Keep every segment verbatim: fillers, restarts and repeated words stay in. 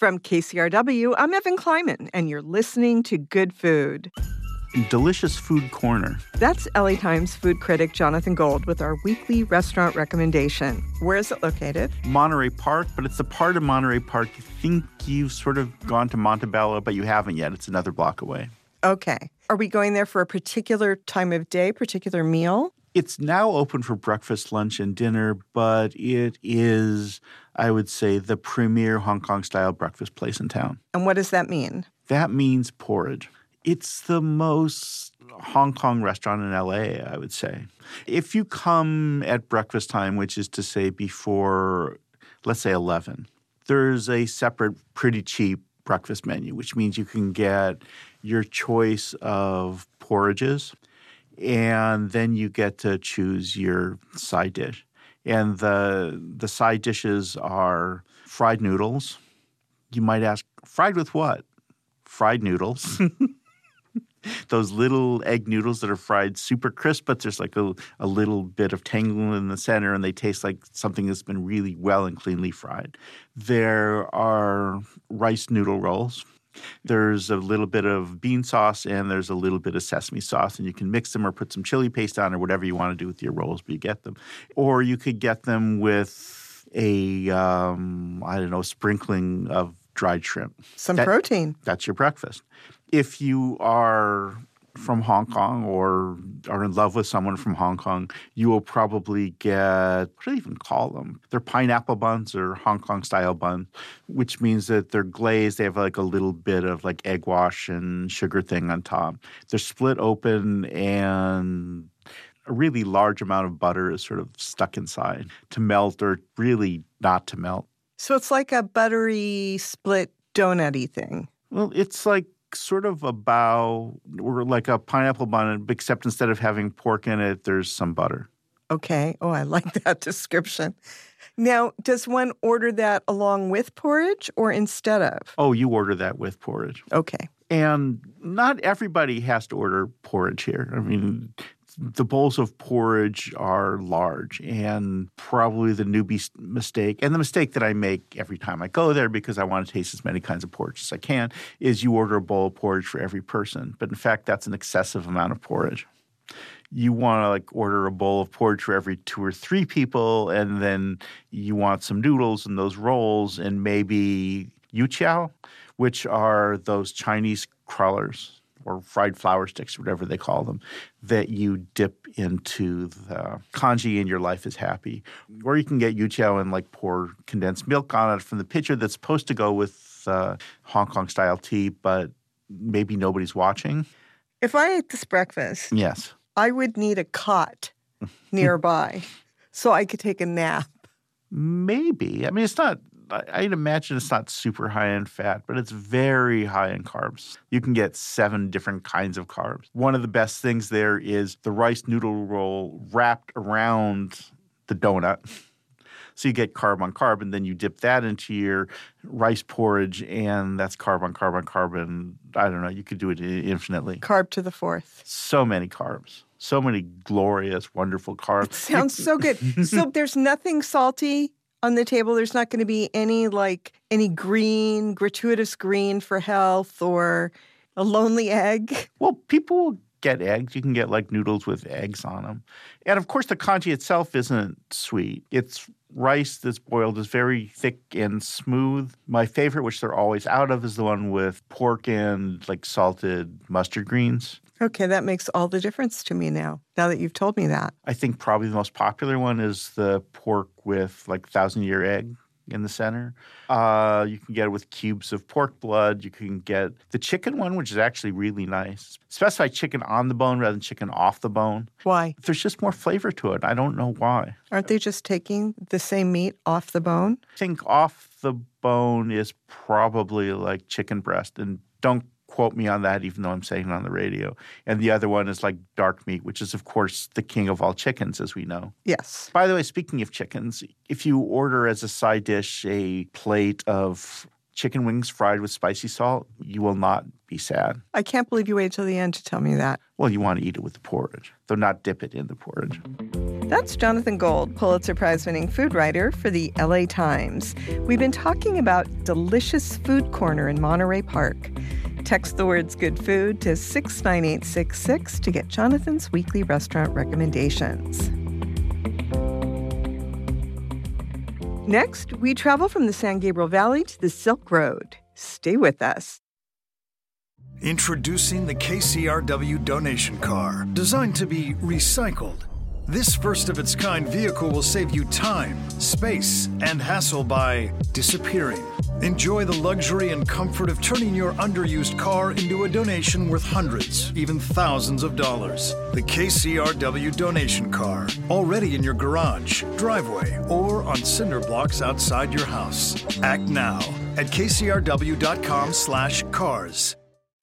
From K C R W, I'm Evan Kleiman, and you're listening to Good Food. Delicious Food Corner. That's L A Times food critic Jonathan Gold with our weekly restaurant recommendation. Where is it located? Monterey Park, but it's the part of Monterey Park you think you've sort of gone to Montebello, but you haven't yet. It's another block away. Okay. Are we going there for a particular time of day, particular meal? It's now open for breakfast, lunch, and dinner, but it is, I would say, the premier Hong Kong-style breakfast place in town. And what does that mean? That means porridge. It's the most Hong Kong restaurant in L A, I would say. If you come at breakfast time, which is to say before, let's say eleven, there's a separate, pretty cheap breakfast menu, which means you can get your choice of porridges, and then you get to choose your side dish. And the the side dishes are fried noodles. You might ask, fried with what? Fried noodles. Those little egg noodles that are fried super crisp, but there's like a, a little bit of tangle in the center, and they taste like something that's been really well and cleanly fried. There are rice noodle rolls. There's a little bit of bean sauce, and there's a little bit of sesame sauce, and you can mix them or put some chili paste on or whatever you want to do with your rolls, but you get them. Or you could get them with a, um, I don't know, sprinkling of dried shrimp. Some that, protein. That's your breakfast. If you are from Hong Kong or are in love with someone from Hong Kong, you will probably get, what do they even call them? They're pineapple buns or Hong Kong-style buns, which means that they're glazed. They have like a little bit of like egg wash and sugar thing on top. They're split open, and a really large amount of butter is sort of stuck inside to melt or really not to melt. So it's like a buttery split donut-y thing. Well, it's like sort of a bao or like a pineapple bun, except instead of having pork in it, there's some butter. Okay. Oh, I like that description. Now, does one order that along with porridge or instead of? Oh, you order that with porridge. Okay. And not everybody has to order porridge here. I mean, the bowls of porridge are large, and probably the newbie mistake, and the mistake that I make every time I go there because I want to taste as many kinds of porridge as I can, is you order a bowl of porridge for every person. But in fact, that's an excessive amount of porridge. You want to like order a bowl of porridge for every two or three people, and then you want some noodles and those rolls and maybe yuqiao, which are those Chinese crullers or fried flour sticks, whatever they call them, that you dip into the congee and your life is happy. Or you can get yuqiao and like pour condensed milk on it from the pitcher that's supposed to go with uh, Hong Kong-style tea, but maybe nobody's watching. If I ate this breakfast, yes, I would need a cot nearby so I could take a nap. Maybe. I mean, it's not I'd imagine it's not super high in fat, but it's very high in carbs. You can get seven different kinds of carbs. One of the best things there is the rice noodle roll wrapped around the donut. So you get carb on carb, and then you dip that into your rice porridge, and that's carb on carb on carb. And I don't know, you could do it infinitely. Carb to the fourth. So many carbs. So many glorious, wonderful carbs. It sounds so good. So there's nothing salty on the table? There's not going to be any like any green, gratuitous green for health or a lonely egg? Well, people will get eggs. You can get like noodles with eggs on them. And of course, the congee itself isn't sweet. It's rice that's boiled is very thick and smooth. My favorite, which they're always out of, is the one with pork and like salted mustard greens. Okay, that makes all the difference to me now, now that you've told me that. I think probably the most popular one is the pork with like thousand-year egg in the center. Uh, you can get it with cubes of pork blood. You can get the chicken one, which is actually really nice. Specify chicken on the bone rather than chicken off the bone. Why? There's just more flavor to it. I don't know why. Aren't they just taking the same meat off the bone? I think off the bone is probably like chicken breast. And don't quote me on that, even though I'm saying it on the radio. And the other one is like dark meat, which is, of course, the king of all chickens, as we know. Yes. By the way, speaking of chickens, if you order as a side dish a plate of chicken wings fried with spicy salt, you will not be sad. I can't believe you waited till the end to tell me that. Well, you want to eat it with the porridge, though not dip it in the porridge. That's Jonathan Gold, Pulitzer Prize-winning food writer for the L A Times. We've been talking about Delicious Food Corner in Monterey Park. Text the words good food to six nine eight six six to get Jonathan's weekly restaurant recommendations. Next, we travel from the San Gabriel Valley to the Silk Road. Stay with us. Introducing the K C R W donation car, designed to be recycled. This first-of-its-kind vehicle will save you time, space, and hassle by disappearing. Enjoy the luxury and comfort of turning your underused car into a donation worth hundreds, even thousands of dollars. The K C R W donation car, already in your garage, driveway, or on cinder blocks outside your house. Act now at kcrw.com slash cars.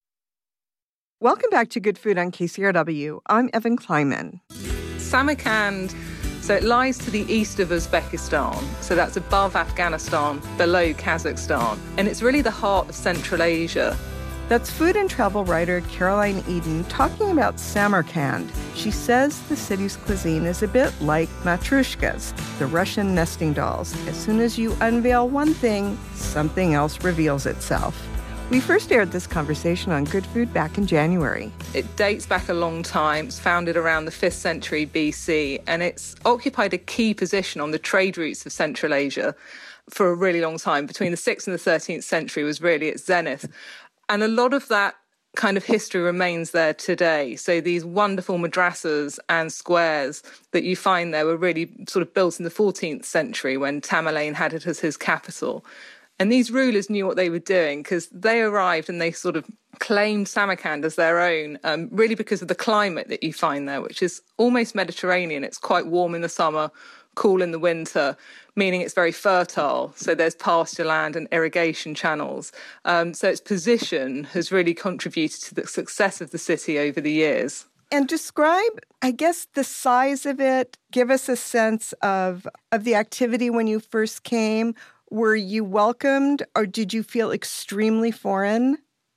Welcome back to Good Food on K C R W. I'm Evan Kleiman. Samarkand, so it lies to the east of Uzbekistan. So that's above Afghanistan, below Kazakhstan. And it's really the heart of Central Asia. That's food and travel writer Caroline Eden talking about Samarkand. She says the city's cuisine is a bit like matryoshkas, the Russian nesting dolls. As soon as you unveil one thing, something else reveals itself. We first aired this conversation on Good Food back in January. It dates back a long time. It's founded around the fifth century B C, and it's occupied a key position on the trade routes of Central Asia for a really long time. Between the sixth and the thirteenth century was really its zenith. And a lot of that kind of history remains there today. So these wonderful madrasas and squares that you find there were really sort of built in the fourteenth century when Tamerlane had it as his capital. And these rulers knew what they were doing because they arrived and they sort of claimed Samarkand as their own, um, really because of the climate that you find there, which is almost Mediterranean. It's quite warm in the summer, cool in the winter, meaning it's very fertile. So there's pasture land and irrigation channels. Um, so its position has really contributed to the success of the city over the years. And describe, I guess, the size of it. Give us a sense of, of the activity when you first came. Were you welcomed, or did you feel extremely foreign?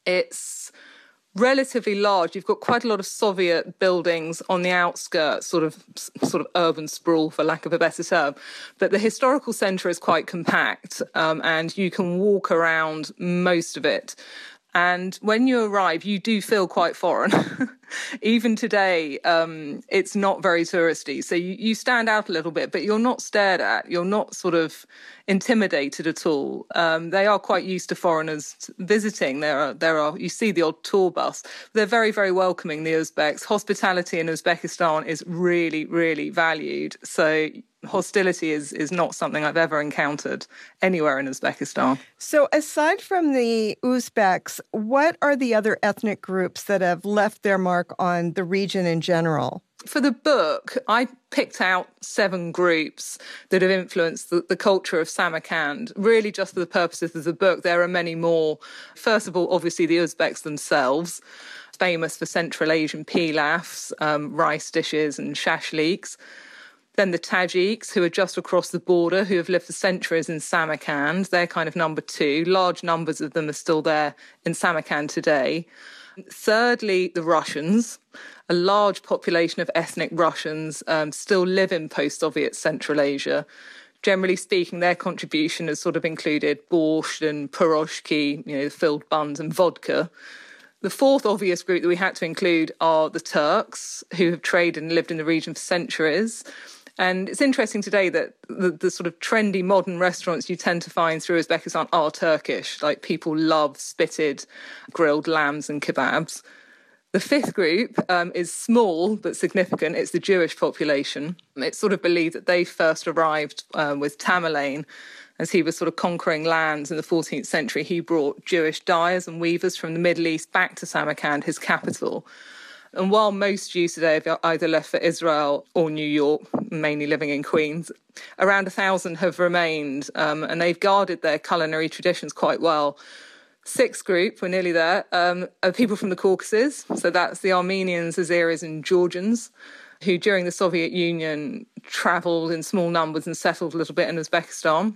It's relatively large. You've got quite a lot of Soviet buildings on the outskirts, sort of sort of urban sprawl, for lack of a better term. But the historical centre is quite compact, um, and you can walk around most of it. And when you arrive, you do feel quite foreign. Even today, um, it's not very touristy. So you, you stand out a little bit, but you're not stared at. You're not sort of intimidated at all. Um, they are quite used to foreigners visiting. There are, there are, you see the odd tour bus. They're very, very welcoming, the Uzbeks. Hospitality in Uzbekistan is really, really valued. So hostility is, is not something I've ever encountered anywhere in Uzbekistan. So aside from the Uzbeks, what are the other ethnic groups that have left their mark on the region in general? For the book, I picked out seven groups that have influenced the, the culture of Samarkand, really just for the purposes of the book. There are many more. First of all, obviously, the Uzbeks themselves, famous for Central Asian pilafs, um, rice dishes and shashliks. Then the Tajiks, who are just across the border, who have lived for centuries in Samarkand. They're kind of number two. Large numbers of them are still there in Samarkand today. Thirdly, the Russians. A large population of ethnic Russians um, still live in post-Soviet Central Asia. Generally speaking, their contribution has sort of included borscht and piroshki, you know, filled buns and vodka. The fourth obvious group that we had to include are the Turks, who have traded and lived in the region for centuries. And it's interesting today that the, the sort of trendy modern restaurants you tend to find through Uzbekistan are Turkish. Like, people love spitted grilled lambs and kebabs. The fifth group um, is small but significant. It's the Jewish population. It's sort of believed that they first arrived uh, with Tamerlane. As he was sort of conquering lands in the fourteenth century, he brought Jewish dyers and weavers from the Middle East back to Samarkand, his capital. And while most Jews today have either left for Israel or New York, mainly living in Queens, around a thousand have remained, um, and they've guarded their culinary traditions quite well. Sixth group, we're nearly there, um, are people from the Caucasus. So that's the Armenians, Azeris and Georgians, who during the Soviet Union travelled in small numbers and settled a little bit in Uzbekistan.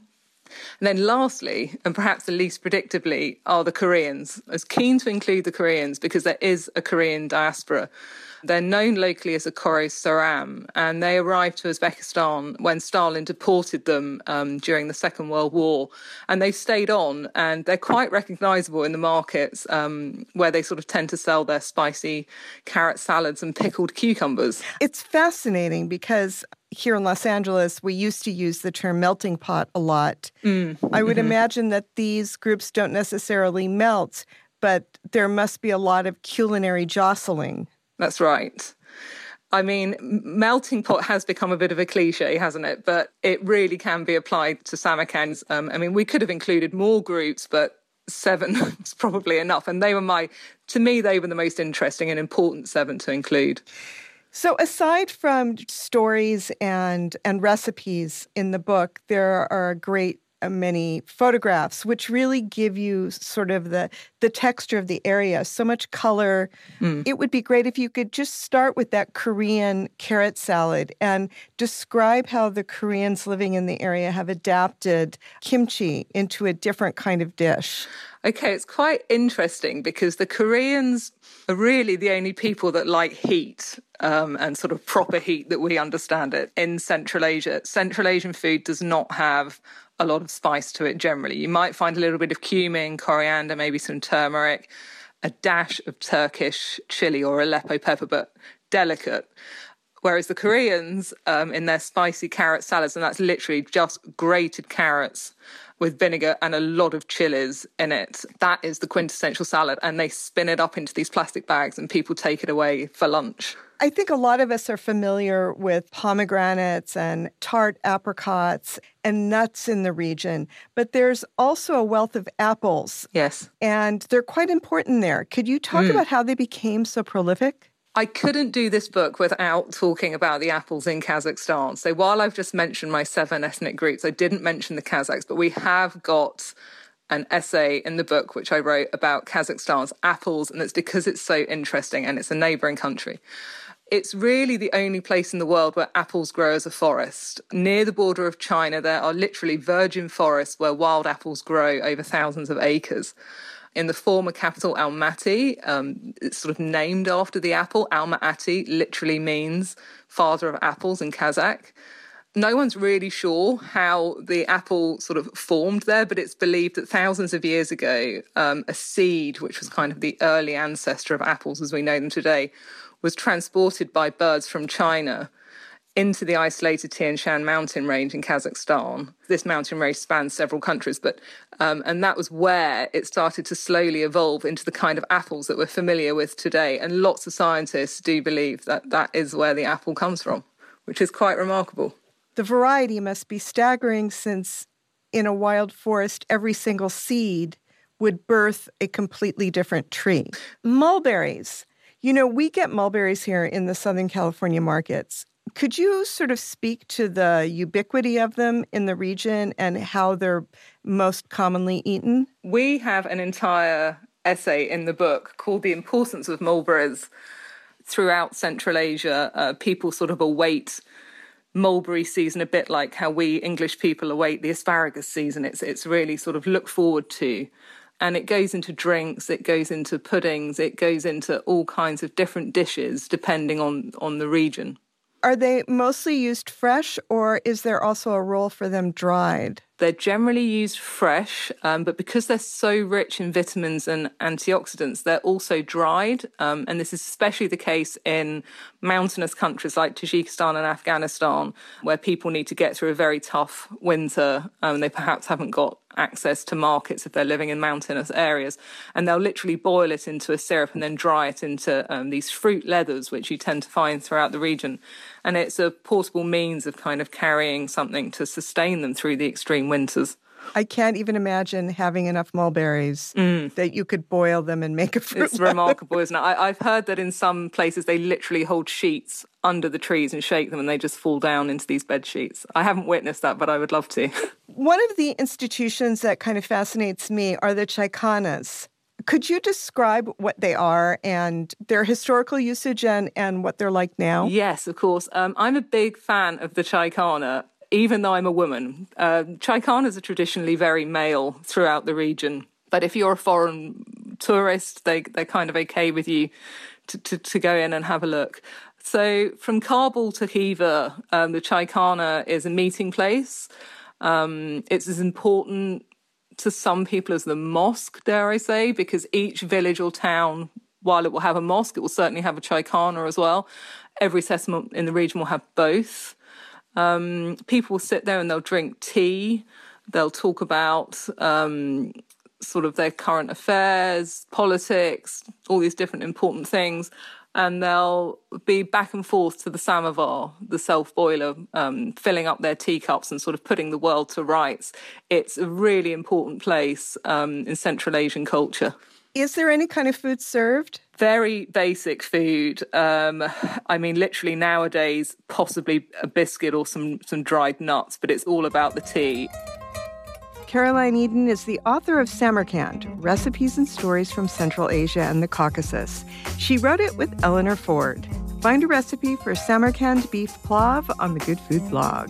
And then lastly, and perhaps the least predictably, are the Koreans. I was keen to include the Koreans because there is a Korean diaspora. They're known locally as the Koro Saram, and they arrived to Uzbekistan when Stalin deported them um, during the Second World War. And they've stayed on, and they're quite recognisable in the markets um, where they sort of tend to sell their spicy carrot salads and pickled cucumbers. It's fascinating because here in Los Angeles, we used to use the term melting pot a lot. Mm. I would mm-hmm. imagine that these groups don't necessarily melt, but there must be a lot of culinary jostling. That's right. I mean, melting pot has become a bit of a cliche, hasn't it? But it really can be applied to Samarkand. Um, I mean, we could have included more groups, but seven is probably enough. And they were my, to me, they were the most interesting and important seven to include. So aside from stories and and recipes in the book, there are great many photographs, which really give you sort of the, the texture of the area, so much color. Mm. It would be great if you could just start with that Korean carrot salad and describe how the Koreans living in the area have adapted kimchi into a different kind of dish. Okay, it's quite interesting because the Koreans are really the only people that like heat um, and sort of proper heat that we understand it in Central Asia. Central Asian food does not have a lot of spice to it generally. You might find a little bit of cumin, coriander, maybe some turmeric, a dash of Turkish chili or Aleppo pepper, but delicate. Whereas the Koreans, um, in their spicy carrot salads, and that's literally just grated carrots with vinegar and a lot of chilies in it. That is the quintessential salad. And they spin it up into these plastic bags and people take it away for lunch. I think a lot of us are familiar with pomegranates and tart apricots and nuts in the region, but there's also a wealth of apples. Yes. And they're quite important there. Could you talk mm. about how they became so prolific? I couldn't do this book without talking about the apples in Kazakhstan. So while I've just mentioned my seven ethnic groups, I didn't mention the Kazakhs, but we have got an essay in the book which I wrote about Kazakhstan's apples, and it's because it's so interesting and it's a neighbouring country. It's really the only place in the world where apples grow as a forest. Near the border of China, there are literally virgin forests where wild apples grow over thousands of acres. In the former capital, Almaty, um, it's sort of named after the apple. Alma-Ati literally means father of apples in Kazakh. No one's really sure how the apple sort of formed there, but it's believed that thousands of years ago, um, a seed, which was kind of the early ancestor of apples as we know them today, was transported by birds from China into the isolated Tian Shan mountain range in Kazakhstan. This mountain range spans several countries, but um, and that was where it started to slowly evolve into the kind of apples that we're familiar with today. And lots of scientists do believe that that is where the apple comes from, which is quite remarkable. The variety must be staggering since in a wild forest, every single seed would birth a completely different tree. Mulberries. You know, we get mulberries here in the Southern California markets. Could you sort of speak to the ubiquity of them in the region and how they're most commonly eaten? We have an entire essay in the book called The Importance of Mulberries. Throughout Central Asia, uh, people sort of await mulberry season a bit like how we English people await the asparagus season. It's, it's really sort of looked forward to. And it goes into drinks, it goes into puddings, it goes into all kinds of different dishes depending on, on the region. Are they mostly used fresh, or is there also a role for them dried? They're generally used fresh, um, but because they're so rich in vitamins and antioxidants, they're also dried. Um, and this is especially the case in mountainous countries like Tajikistan and Afghanistan, where people need to get through a very tough winter. Um, they perhaps haven't got access to markets if they're living in mountainous areas. And they'll literally boil it into a syrup and then dry it into um, these fruit leathers, which you tend to find throughout the region. And it's a portable means of kind of carrying something to sustain them through the extreme winters. I can't even imagine having enough mulberries mm. that you could boil them and make a fruit It's leather. remarkable, isn't it? I, I've heard that in some places they literally hold sheets under the trees and shake them and they just fall down into these bed sheets. I haven't witnessed that, but I would love to. One of the institutions that kind of fascinates me are the chaikhanas. Could you describe what they are and their historical usage and, and what they're like now? Yes, of course. Um, I'm a big fan of the chaikhana. even though I'm a woman. Uh, Chaykanas are traditionally very male throughout the region. But if you're a foreign tourist, they, they're kind of okay with you to, to, to go in and have a look. So from Kabul to Khiva, um, the Chaykana is a meeting place. Um, it's as important to some people as the mosque, dare I say, because each village or town, while it will have a mosque, it will certainly have a Chaykana as well. Every settlement in the region will have both. Um, people will sit there and they'll drink tea. They'll talk about um, sort of their current affairs, politics, all these different important things. And they'll be back and forth to the samovar, the self-boiler, um, filling up their teacups and sort of putting the world to rights. It's a really important place um, in Central Asian culture. Is there any kind of food served? Very basic food. Um, I mean, literally nowadays, possibly a biscuit or some, some dried nuts, but it's all about the tea. Caroline Eden is the author of Samarkand, Recipes and Stories from Central Asia and the Caucasus. She wrote it with Eleanor Ford. Find a recipe for Samarkand beef plav on the Good Food blog.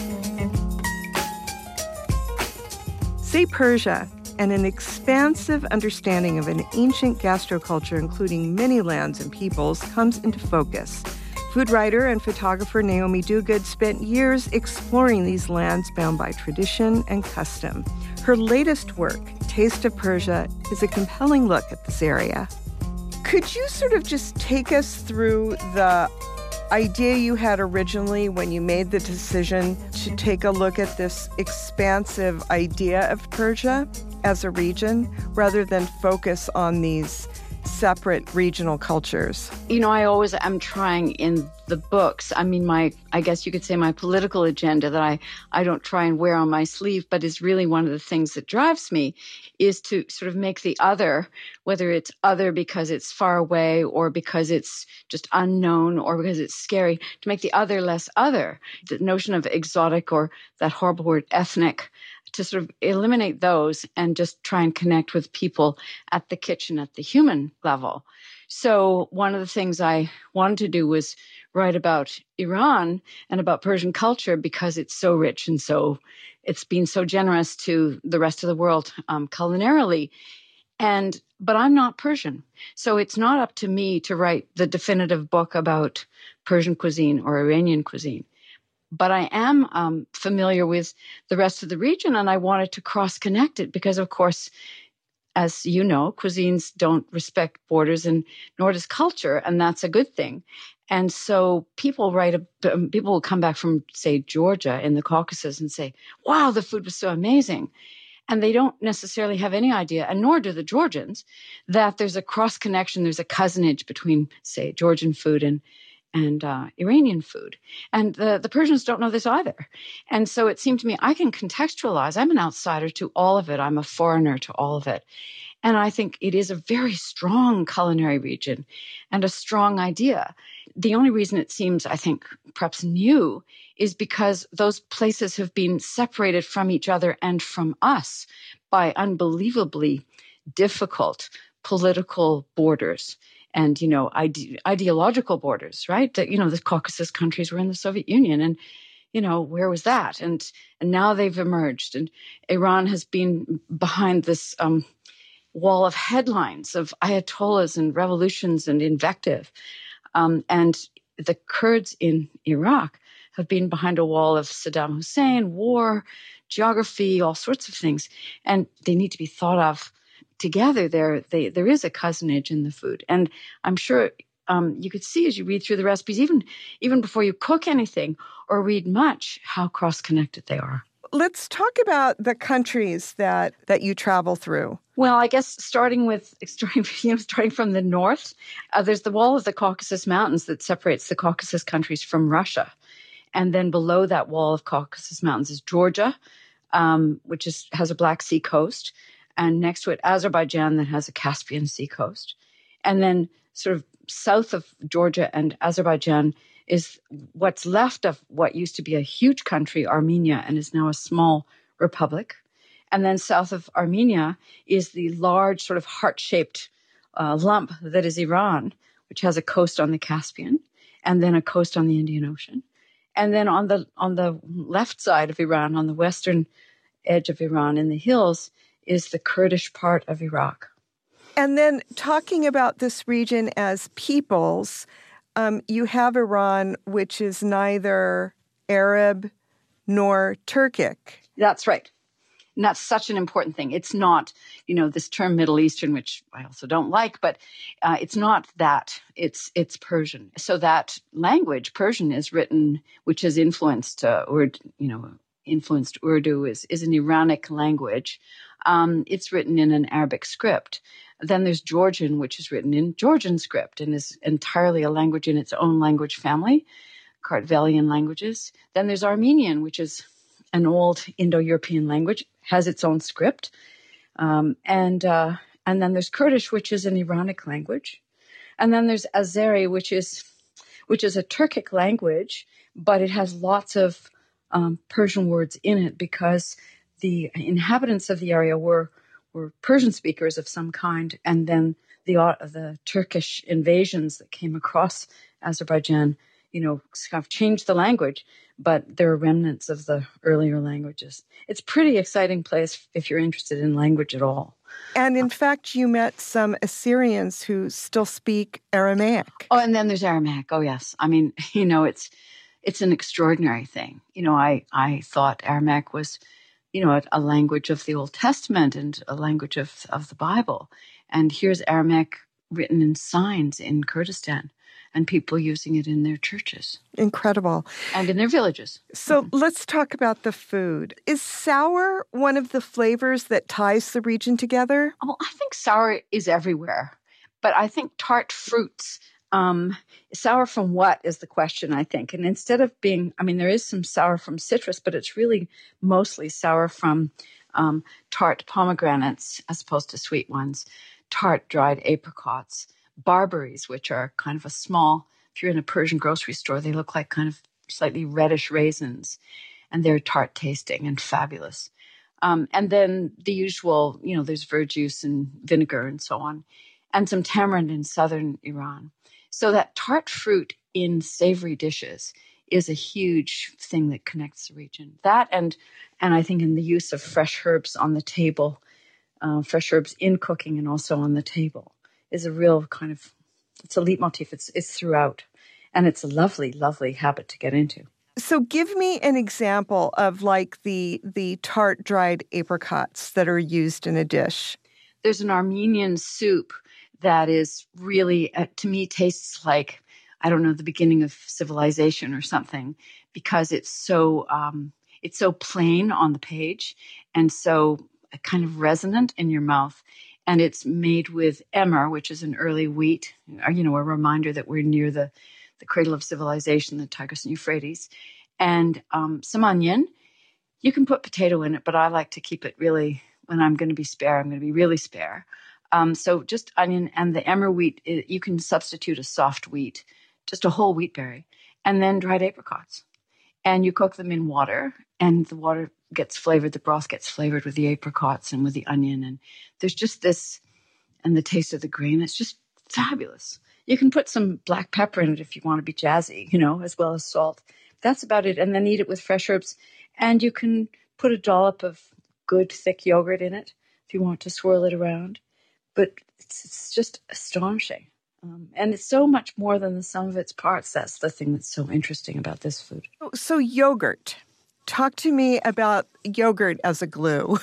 Say Persia, and an expansive understanding of an ancient gastroculture, including many lands and peoples, comes into focus. Food writer and photographer Naomi Duguid spent years exploring these lands bound by tradition and custom. Her latest work, Taste of Persia, is a compelling look at this area. Could you sort of just take us through the idea you had originally when you made the decision to take a look at this expansive idea of Persia as a region, rather than focus on these separate regional cultures? You know, I always am trying in the books. I mean, my, I guess you could say my political agenda that I, I don't try and wear on my sleeve, but is really one of the things that drives me, is to sort of make the other, whether it's other because it's far away or because it's just unknown or because it's scary, to make the other less other. The notion of exotic or that horrible word ethnic, to sort of eliminate those and just try and connect with people at the kitchen, at the human level. So one of the things I wanted to do was write about Iran and about Persian culture because it's so rich and so, it's been so generous to the rest of the world um, culinarily. And, but I'm not Persian. So it's not up to me to write the definitive book about Persian cuisine or Iranian cuisine. But I am um, familiar with the rest of the region, and I wanted to cross-connect it because, of course, as you know, cuisines don't respect borders, and nor does culture, and that's a good thing. And so people write, a, people will come back from, say, Georgia in the Caucasus and say, wow, the food was so amazing. And they don't necessarily have any idea, and nor do the Georgians, that there's a cross-connection, there's a cousinage between, say, Georgian food and and uh, Iranian food. And the, the Persians don't know this either. And so it seemed to me I can contextualize. I'm an outsider to all of it. I'm a foreigner to all of it. And I think it is a very strong culinary region and a strong idea. The only reason it seems, I think, perhaps new is because those places have been separated from each other and from us by unbelievably difficult political borders. And, you know, ide- ideological borders, right? That, you know, the Caucasus countries were in the Soviet Union. And, you know, where was that? And and now they've emerged. And Iran has been behind this um, wall of headlines of ayatollahs and revolutions and invective. Um, and the Kurds in Iraq have been behind a wall of Saddam Hussein, war, geography, all sorts of things. And they need to be thought of together. There, they, there is a cousinage in the food. And I'm sure um, you could see as you read through the recipes, even, even before you cook anything or read much, how cross-connected they are. Let's talk about the countries that, that you travel through. Well, I guess starting with starting, you know, starting from the north, uh, there's the wall of the Caucasus Mountains that separates the Caucasus countries from Russia. And then below that wall of Caucasus Mountains is Georgia, um, which is has a Black Sea coast. And next to it, Azerbaijan, that has a Caspian Sea coast. And then sort of south of Georgia and Azerbaijan is what's left of what used to be a huge country, Armenia, and is now a small republic. And then south of Armenia is the large sort of heart-shaped uh, lump that is Iran, which has a coast on the Caspian and then a coast on the Indian Ocean. And then on the on the left side of Iran, on the western edge of Iran in the hills, is the Kurdish part of Iraq. And then talking about this region as peoples, um, you have Iran, which is neither Arab nor Turkic. That's right. And that's such an important thing. It's not, you know, this term Middle Eastern, which I also don't like, but uh, it's not that. It's it's Persian. So that language, Persian, is written, which has influenced, uh, or you know, influenced Urdu, is is an Iranic language. Um, it's written in an Arabic script. Then there's Georgian, which is written in Georgian script and is entirely a language in its own language family, Kartvelian languages. Then there's Armenian, which is an old Indo-European language, has its own script. Um, and uh, and then there's Kurdish, which is an Iranic language. And then there's Azeri, which is which is a Turkic language, but it has lots of um, Persian words in it because the inhabitants of the area were were Persian speakers of some kind, and then the uh, the Turkish invasions that came across Azerbaijan, you know, kind of changed the language, but there are remnants of the earlier languages. It's a pretty exciting place if you're interested in language at all. And in fact, you met some Assyrians who still speak Aramaic. Oh, and then there's Aramaic. Oh, yes. I mean, you know, it's it's an extraordinary thing. You know, I, I thought Aramaic was, you know, a, a language of the Old Testament and a language of, of the Bible. And here's Aramaic written in signs in Kurdistan, and people using it in their churches. Incredible. And in their villages. So mm-hmm. let's talk about the food. Is sour one of the flavors that ties the region together? Well, I think sour is everywhere. But I think tart fruits, um, sour from what is the question, I think. And instead of being, I mean, there is some sour from citrus, but it's really mostly sour from um, tart pomegranates as opposed to sweet ones, tart dried apricots, barberries, which are kind of a small, if you're in a Persian grocery store, they look like kind of slightly reddish raisins, and they're tart tasting and fabulous. Um, and then the usual, you know, there's verjuice and vinegar and so on, and some tamarind in southern Iran. So that tart fruit in savory dishes is a huge thing that connects the region. That and and I think in the use of fresh herbs on the table, uh, fresh herbs in cooking and also on the table, is a real kind of, it's a leitmotif. It's, it's throughout. And it's a lovely, lovely habit to get into. So give me an example of like the the tart dried apricots that are used in a dish. There's an Armenian soup that is really, uh, to me, tastes like, I don't know, the beginning of civilization or something, because it's so, um, it's so plain on the page and so kind of resonant in your mouth. And it's made with emmer, which is an early wheat, you know, a reminder that we're near the, the cradle of civilization, the Tigris and Euphrates, and um, some onion. You can put potato in it, but I like to keep it really, when I'm going to be spare, I'm going to be really spare. Um, so just onion and the emmer wheat, it, you can substitute a soft wheat, just a whole wheat berry, and then dried apricots. And you cook them in water, and the water gets flavored, the broth gets flavored with the apricots and with the onion. And there's just this, and the taste of the grain, it's just fabulous. You can put some black pepper in it if you want to be jazzy, you know, as well as salt. That's about it. And then eat it with fresh herbs. And you can put a dollop of good thick yogurt in it if you want to swirl it around. But it's, it's just astonishing. Um, and it's so much more than the sum of its parts. That's the thing that's so interesting about this food. So yogurt. Talk to me about yogurt as a glue.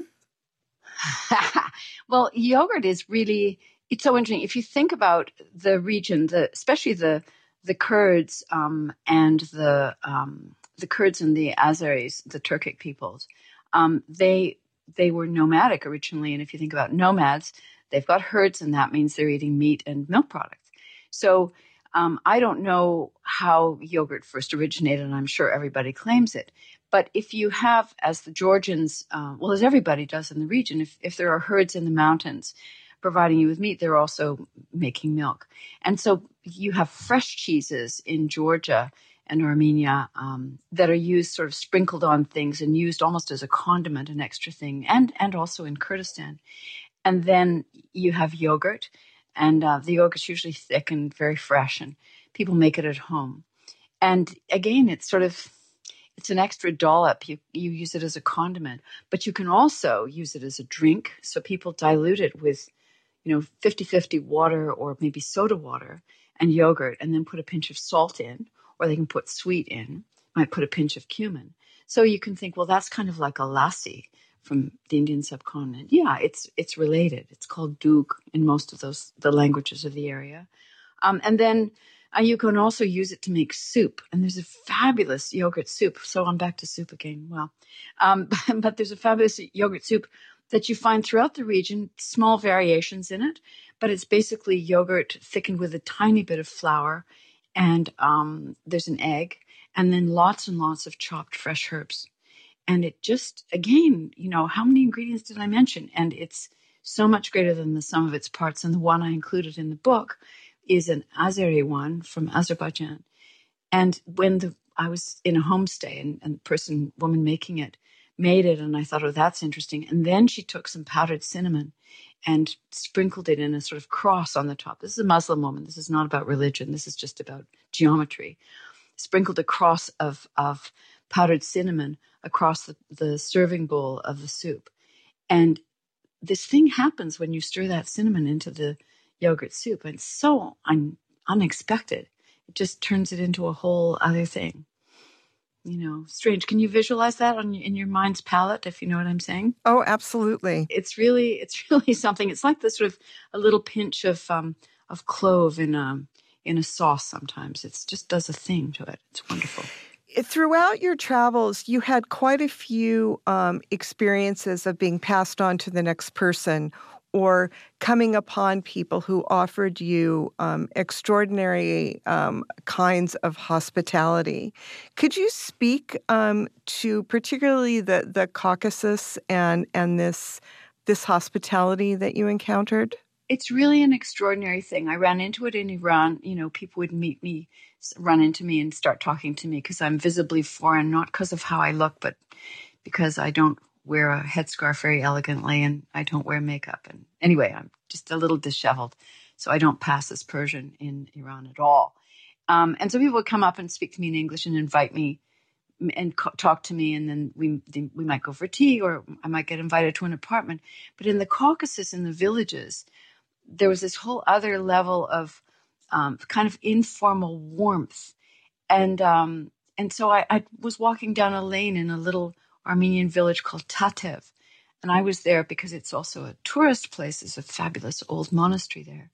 Well, yogurt is really, it's so interesting. If you think about the region, the especially the the Kurds um, and the um, the Kurds and the Azeris, the Turkic peoples, um, they they were nomadic originally. And if you think about nomads, they've got herds, and that means they're eating meat and milk products. So um, I don't know how yogurt first originated, and I'm sure everybody claims it. But if you have, as the Georgians, uh, well, as everybody does in the region, if, if there are herds in the mountains providing you with meat, they're also making milk. And so you have fresh cheeses in Georgia and Armenia um, that are used sort of sprinkled on things and used almost as a condiment, an extra thing, and, and also in Kurdistan. And then you have yogurt, and uh, the yogurt's usually thick and very fresh, and people make it at home. And again, it's sort of, it's an extra dollop. You, you use it as a condiment, but you can also use it as a drink. So people dilute it with, you know, fifty-fifty water or maybe soda water and yogurt, and then put a pinch of salt in, or they can put sweet in, might put a pinch of cumin. So you can think, well, that's kind of like a lassi from the Indian subcontinent. Yeah, it's it's related. It's called doogh in most of those the languages of the area. Um, and then uh, you can also use it to make soup. And there's a fabulous yogurt soup. So I'm back to soup again. Well, um, but there's a fabulous yogurt soup that you find throughout the region, small variations in it, but it's basically yogurt thickened with a tiny bit of flour, and um, there's an egg, and then lots and lots of chopped fresh herbs. And it just, again, you know, how many ingredients did I mention? And it's so much greater than the sum of its parts. And the one I included in the book is an Azeri one from Azerbaijan. And when the I was in a homestay, and, and the person, woman making it, made it, and I thought, oh, that's interesting. And then she took some powdered cinnamon and sprinkled it in a sort of cross on the top. This is a Muslim woman. This is not about religion. This is just about geometry. Sprinkled a cross of, of powdered cinnamon across the, the serving bowl of the soup. And this thing happens when you stir that cinnamon into the yogurt soup. And it's so un, unexpected. It just turns it into a whole other thing. You know, strange. Can you visualize that on in your mind's palette, if you know what I'm saying? Oh, absolutely. It's really, it's really something. It's like this sort of a little pinch of um, of clove in a in a sauce. Sometimes it just does a thing to it. It's wonderful. Throughout your travels, you had quite a few um, experiences of being passed on to the next person, or coming upon people who offered you um, extraordinary um, kinds of hospitality. Could you speak um, to particularly the, the Caucasus and and this this hospitality that you encountered? It's really an extraordinary thing. I ran into it in Iran. You know, people would meet me, run into me and start talking to me because I'm visibly foreign, not because of how I look, but because I don't wear a headscarf very elegantly and I don't wear makeup. And anyway, I'm just a little disheveled. So I don't pass as Persian in Iran at all. Um, and so people would come up and speak to me in English and invite me and co- talk to me. And then we we might go for tea, or I might get invited to an apartment. But in the Caucasus, in the villages, there was this whole other level of um, kind of informal warmth. And um, and so I, I was walking down a lane in a little Armenian village called Tatev. And I was there because it's also a tourist place. There's a fabulous old monastery there.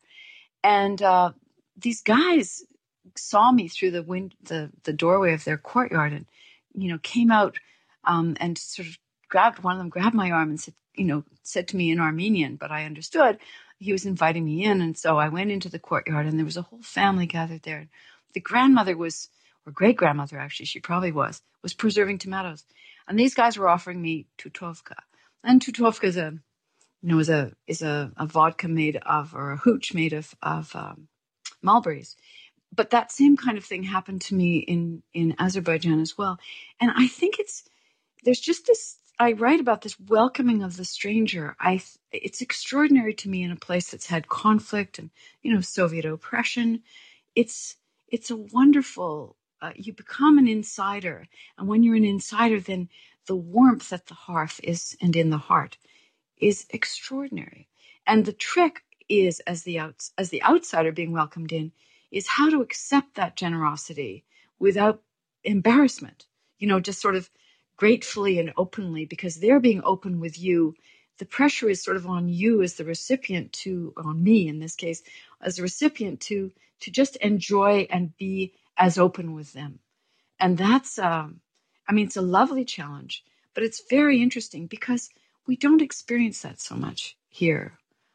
And uh, these guys saw me through the wind, the, the doorway of their courtyard, and, you know, came out um, and sort of grabbed, one of them grabbed my arm and said, you know, said to me in Armenian, but I understood he was inviting me in. And so I went into the courtyard, and there was a whole family gathered there. The grandmother was, or great-grandmother actually, she probably was, was preserving tomatoes. And these guys were offering me tutovka. And tutovka is a, you know, is a is a, a vodka made of, or a hooch made of of um, mulberries. But that same kind of thing happened to me in in Azerbaijan as well. And I think it's there's just this. I write about this welcoming of the stranger. I it's extraordinary to me in a place that's had conflict and, you know, Soviet oppression. It's it's a wonderful. Uh, you become an insider, and when you're an insider, then the warmth at the hearth is and in the heart is extraordinary. And the trick is, as the outs as the outsider being welcomed in, is how to accept that generosity without embarrassment. You know, just sort of gratefully and openly, because they're being open with you. The pressure is sort of on you as the recipient to, on me in this case, as a recipient to to just enjoy and be as open with them. And that's, um, I mean, it's a lovely challenge, but it's very interesting because we don't experience that so much here.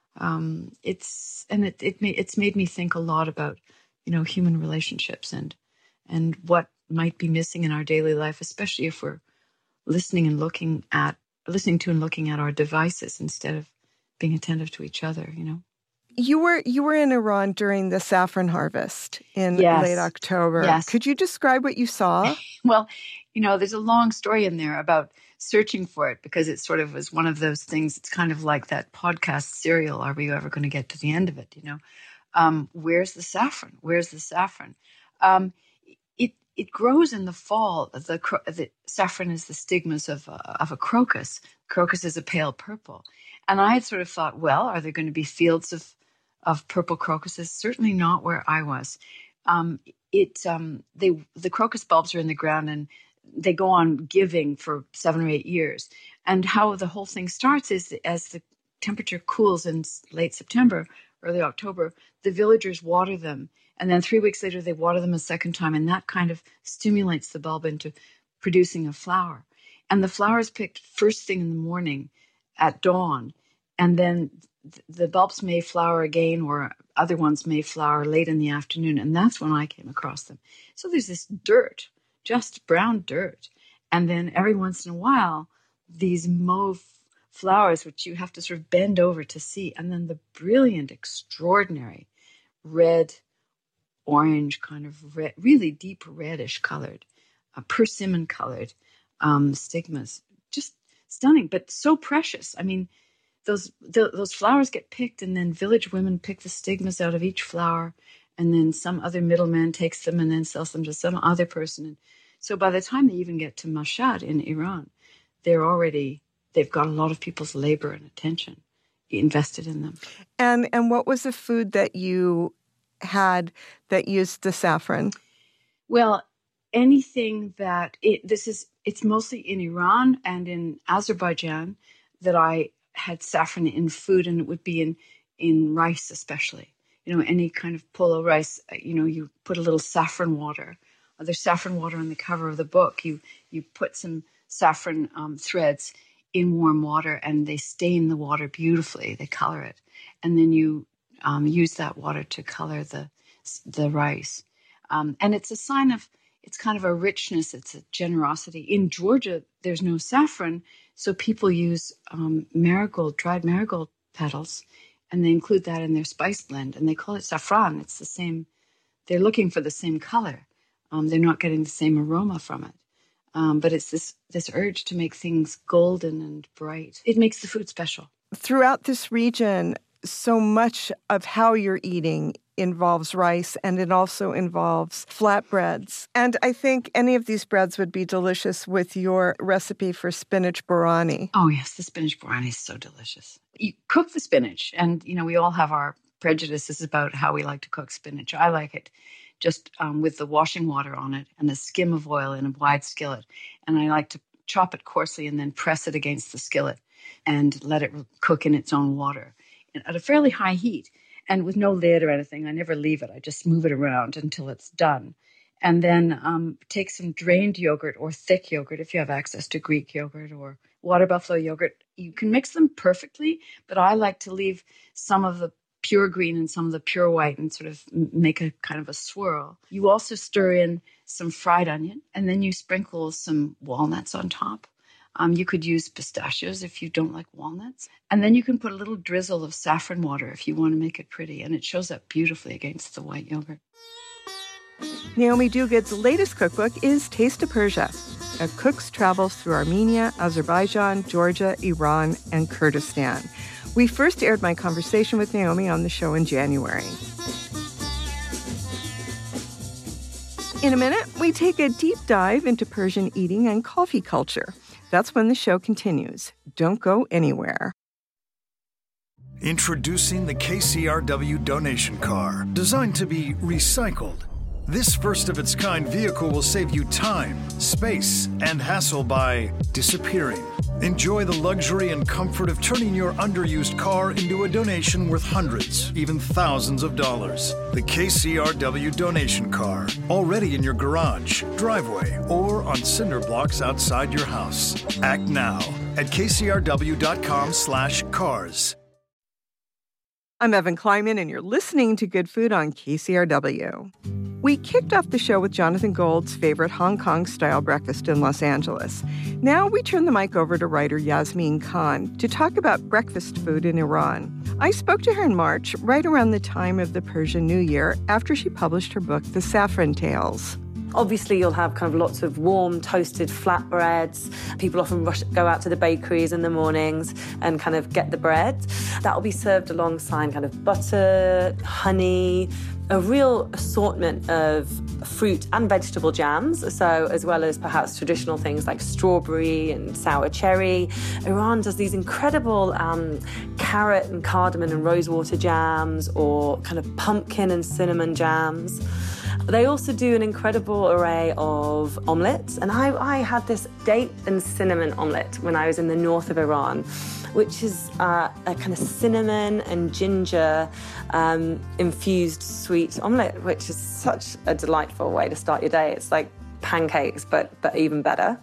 Um, it's, and it, it may, it's made me think a lot about, you know, human relationships and, and what might be missing in our daily life, especially if we're listening and looking at, listening to and looking at our devices instead of being attentive to each other, you know. You were you were in Iran during the saffron harvest in Yes. late October. Yes. Could you describe what you saw? Well, you know, there's a long story in there about searching for it, because it sort of was one of those things. It's kind of like that podcast serial. Are we ever going to get to the end of it? You know, um, where's the saffron? Where's the saffron? Um, it it grows in the fall. The, the saffron is the stigmas of, uh, of a crocus. Crocus is a pale purple. And I had sort of thought, well, are there going to be fields of, of purple crocuses? Certainly not where I was. Um, it um, they the crocus bulbs are in the ground and they go on giving for seven or eight years. And how the whole thing starts is as the temperature cools in late September, early October, the villagers water them. And then three weeks later, they water them a second time. And that kind of stimulates the bulb into producing a flower. And the flower is picked first thing in the morning at dawn. And then the bulbs may flower again, or other ones may flower late in the afternoon. And that's when I came across them. So there's this dirt, just brown dirt. And then every once in a while, these mauve flowers, which you have to sort of bend over to see. And then the brilliant, extraordinary red, orange, kind of red, really deep reddish colored, uh, persimmon colored um, stigmas. Just stunning, but so precious. I mean, those the, those flowers get picked, and then village women pick the stigmas out of each flower, and then some other middleman takes them and then sells them to some other person. And so by the time they even get to Mashhad in Iran, they're already, they've got a lot of people's labor and attention invested in them. And and what was the food that you had that used the saffron? Well, anything that it, this is, it's mostly in Iran and in Azerbaijan that I had saffron in food, and it would be in, in rice especially. You know, any kind of polo rice, you know, you put a little saffron water. There's saffron water on the cover of the book. You you put some saffron um, threads in warm water, and they stain the water beautifully. They color it. And then you um, use that water to color the the rice. Um, and it's a sign of, it's kind of a richness. It's a generosity. In Georgia, there's no saffron, so people use um, marigold, dried marigold petals, and they include that in their spice blend, and they call it saffron. It's the same. They're looking for the same color. Um, they're not getting the same aroma from it. Um, but it's this, this urge to make things golden and bright. It makes the food special. Throughout this region, so much of how you're eating involves rice, and it also involves flatbreads. And I think any of these breads would be delicious with your recipe for spinach biryani. Oh, yes, the spinach biryani is so delicious. You cook the spinach, and, you know, we all have our prejudices about how we like to cook spinach. I like it just um, with the washing water on it and a skim of oil in a wide skillet. And I like to chop it coarsely and then press it against the skillet and let it cook in its own water at a fairly high heat. And with no lid or anything, I never leave it. I just move it around until it's done. And then um, take some drained yogurt or thick yogurt if you have access to Greek yogurt or water buffalo yogurt. You can mix them perfectly, but I like to leave some of the pure green and some of the pure white and sort of make a kind of a swirl. You also stir in some fried onion, and then you sprinkle some walnuts on top. Um, you could use pistachios if you don't like walnuts. And then you can put a little drizzle of saffron water if you want to make it pretty. And it shows up beautifully against the white yogurt. Naomi Dougad's latest cookbook is Taste of Persia, a cook's travels through Armenia, Azerbaijan, Georgia, Iran, and Kurdistan. We first aired my conversation with Naomi on the show in January. In a minute, we take a deep dive into Persian eating and coffee culture. That's when the show continues. Don't go anywhere. Introducing the K C R W donation car, designed to be recycled. This first-of-its-kind vehicle will save you time, space, and hassle by disappearing. Enjoy the luxury and comfort of turning your underused car into a donation worth hundreds, even thousands of dollars. The K C R W donation car, already in your garage, driveway, or on cinder blocks outside your house. Act now at kcrw.com slash cars. I'm Evan Kleiman, and you're listening to Good Food on K C R W. We kicked off the show with Jonathan Gold's favorite Hong Kong-style breakfast in Los Angeles. Now we turn the mic over to writer Yasmin Khan to talk about breakfast food in Iran. I spoke to her in March, right around the time of the Persian New Year, after she published her book, The Saffron Tales. Obviously, you'll have kind of lots of warm, toasted flatbreads. People often rush, go out to the bakeries in the mornings and kind of get the bread. That'll be served alongside kind of butter, honey, a real assortment of fruit and vegetable jams, so as well as perhaps traditional things like strawberry and sour cherry. Iran does these incredible um, carrot and cardamom and rosewater jams, or kind of pumpkin and cinnamon jams. They also do an incredible array of omelettes, and I, I had this date and cinnamon omelette when I was in the north of Iran, which is uh, a kind of cinnamon and ginger um, infused sweet omelette, which is such a delightful way to start your day. It's like pancakes, but but even better.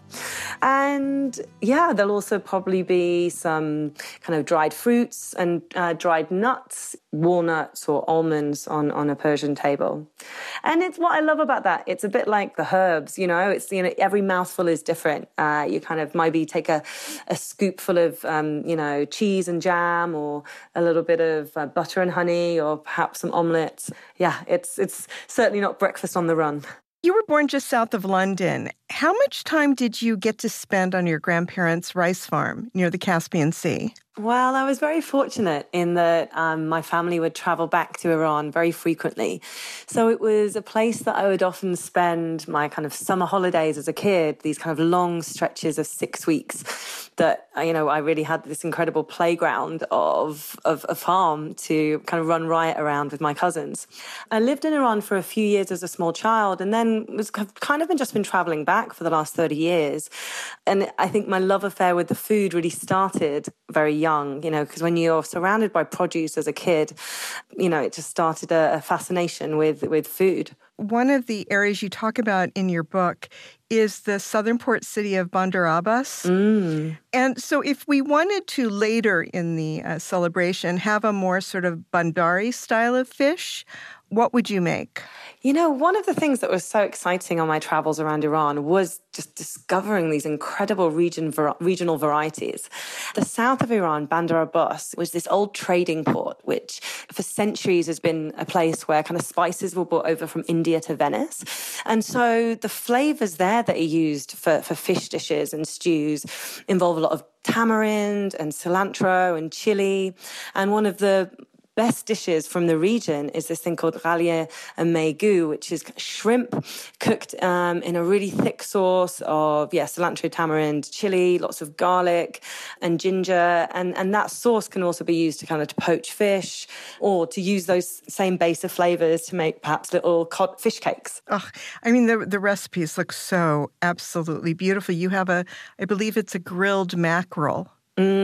And yeah, there'll also probably be some kind of dried fruits and uh, dried nuts, walnuts or almonds on, on a Persian table. And it's what I love about that. It's a bit like the herbs, you know, it's, you know, every mouthful is different. Uh, you kind of maybe take a, a scoopful of, um, you know, cheese and jam, or a little bit of uh, butter and honey, or perhaps some omelettes. Yeah, it's it's certainly not breakfast on the run. You were born just south of London. How much time did you get to spend on your grandparents' rice farm near the Caspian Sea? Well, I was very fortunate in that um, my family would travel back to Iran very frequently. So it was a place that I would often spend my kind of summer holidays as a kid, these kind of long stretches of six weeks that, you know, I really had this incredible playground of, of a farm to kind of run riot around with my cousins. I lived in Iran for a few years as a small child, and then was kind of been just been traveling back for the last thirty years. And I think my love affair with the food really started very young, you know, because when you're surrounded by produce as a kid, you know, it just started a, a fascination with, with food. One of the areas you talk about in your book is the southern port city of Bandar Abbas. Mm. And so if we wanted to later in the uh, celebration have a more sort of Bandari style of fish, what would you make? You know, one of the things that was so exciting on my travels around Iran was just discovering these incredible region, regional varieties. The south of Iran, Bandar Abbas, was this old trading port, which for centuries has been a place where kind of spices were brought over from India to Venice. And so the flavors there that are used for, for fish dishes and stews involve a lot of tamarind and cilantro and chili. And one of the best dishes from the region is this thing called ghalia and megu, which is shrimp cooked um, in a really thick sauce of, yeah, cilantro, tamarind, chili, lots of garlic and ginger. And, and that sauce can also be used to kind of to poach fish, or to use those same base of flavors to make perhaps little cod fish cakes. Oh, I mean, the, the recipes look so absolutely beautiful. You have a, I believe it's a grilled mackerel.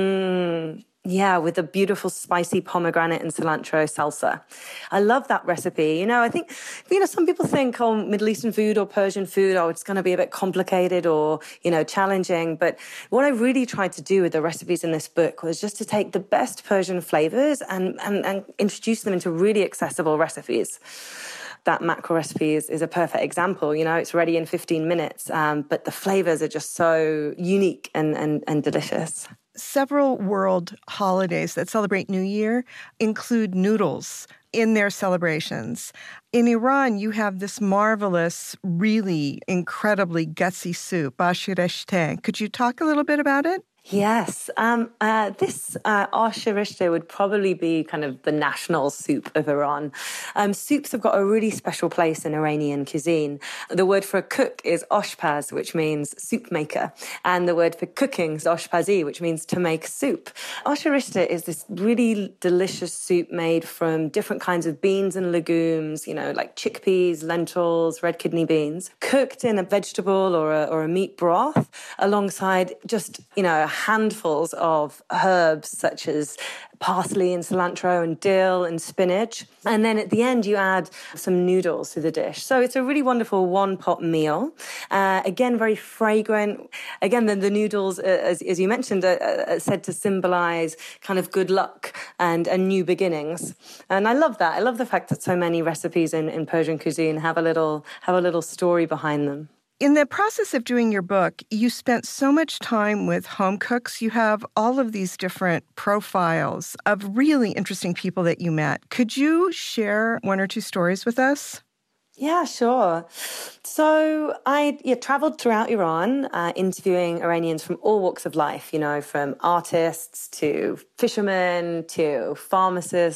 Mmm. Yeah, with a beautiful spicy pomegranate and cilantro salsa. I love that recipe. You know, I think, you know, some people think, oh, Middle Eastern food or Persian food, oh, it's going to be a bit complicated or, you know, challenging. But what I really tried to do with the recipes in this book was just to take the best Persian flavors and, and, and introduce them into really accessible recipes. That mackerel recipe is, is a perfect example. You know, it's ready in fifteen minutes, um, but the flavors are just so unique and, and, and delicious. Several world holidays that celebrate New Year include noodles in their celebrations. In Iran, you have this marvelous, really incredibly gutsy soup, ash reshteh. Could you talk a little bit about it? Yes. Um, uh, this uh, ash reshteh would probably be kind of the national soup of Iran. Um, soups have got a really special place in Iranian cuisine. The word for a cook is oshpaz, which means soup maker. And the word for cooking is oshpazi, which means to make soup. Ash reshteh is this really delicious soup made from different kinds of beans and legumes, you know, like chickpeas, lentils, red kidney beans, cooked in a vegetable or a, or a meat broth alongside just, you know, handfuls of herbs such as parsley and cilantro and dill and spinach. And then at the end, you add some noodles to the dish. So it's a really wonderful one-pot meal. Uh, again, very fragrant. Again, the, the noodles, uh, as, as you mentioned, are, are said to symbolize kind of good luck and, and new beginnings. And I love that. I love the fact that so many recipes in, in Persian cuisine have a little have a little story behind them. In the process of doing your book, you spent so much time with home cooks. You have all of these different profiles of really interesting people that you met. Could you share one or two stories with us? Yeah, sure. So I yeah, traveled throughout Iran, uh, interviewing Iranians from all walks of life, you know, from artists to fishermen to pharmacists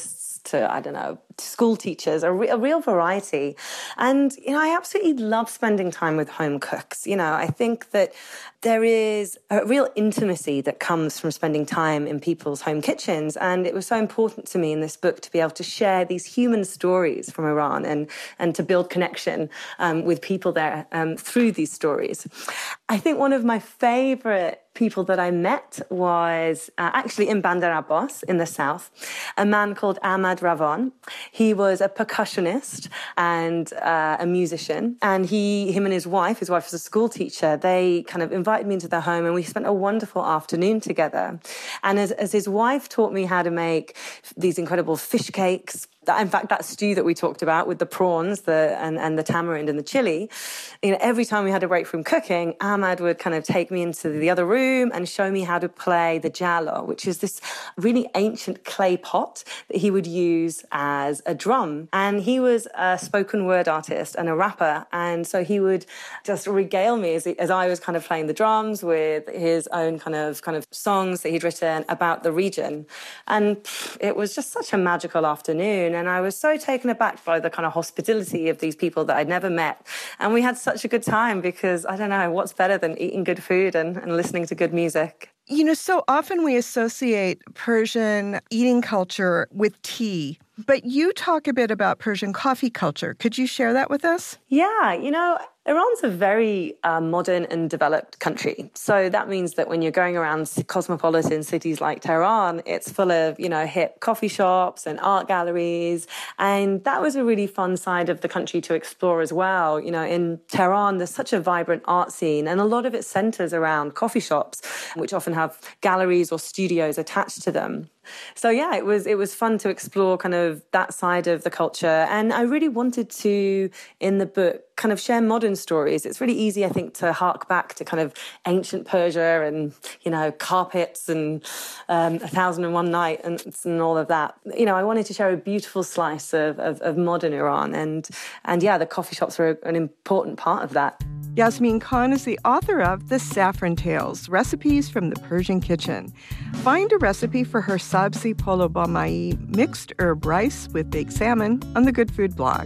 to, I don't know, school teachers, a, re- a real variety. And, you know, I absolutely love spending time with home cooks. You know, I think that there is a real intimacy that comes from spending time in people's home kitchens. And it was so important to me in this book to be able to share these human stories from Iran and, and to build connection um, with people there um, through these stories. I think one of my favorite people that I met was uh, actually in Bandar Abbas in the south, a man called Ahmad Ravon. He was a percussionist and uh, a musician. And he, him and his wife, his wife was a school teacher, they kind of invited me into their home and we spent a wonderful afternoon together. And as, as his wife taught me how to make these incredible fish cakes, that, in fact, that stew that we talked about with the prawns the, and, and the tamarind and the chili, you know, every time we had a break from cooking, Ahmad would kind of take me into the other room and show me how to play the jalo, which is this really ancient clay pot that he would use as a drum. And he was a spoken word artist and a rapper. And so he would just regale me as, he, as I was kind of playing the drums with his own kind of kind of songs that he'd written about the region. And pff, it was just such a magical afternoon. And I was so taken aback by the kind of hospitality of these people that I'd never met. And we had such a good time because, I don't know, what's better than eating good food and, and listening to good music? You know, so often we associate Persian eating culture with tea, but you talk a bit about Persian coffee culture. Could you share that with us? Yeah, you know, Iran's a very uh, modern and developed country. So that means that when you're going around cosmopolitan cities like Tehran, it's full of, you know, hip coffee shops and art galleries. And that was a really fun side of the country to explore as well. You know, in Tehran, there's such a vibrant art scene, and a lot of it centers around coffee shops, which often have galleries or studios attached to them. So yeah, it was it was fun to explore kind of that side of the culture. And I really wanted to, in the book, kind of share modern stories. It's really easy, I think, to hark back to kind of ancient Persia and, you know, carpets and um, A Thousand and One Night and, and all of that. You know, I wanted to share a beautiful slice of, of, of modern Iran. And, and yeah, the coffee shops were an important part of that. Yasmin Khan is the author of The Saffron Tales, Recipes from the Persian Kitchen. Find a recipe for her sabzi polo ba mai mixed herb rice with baked salmon on the Good Food blog.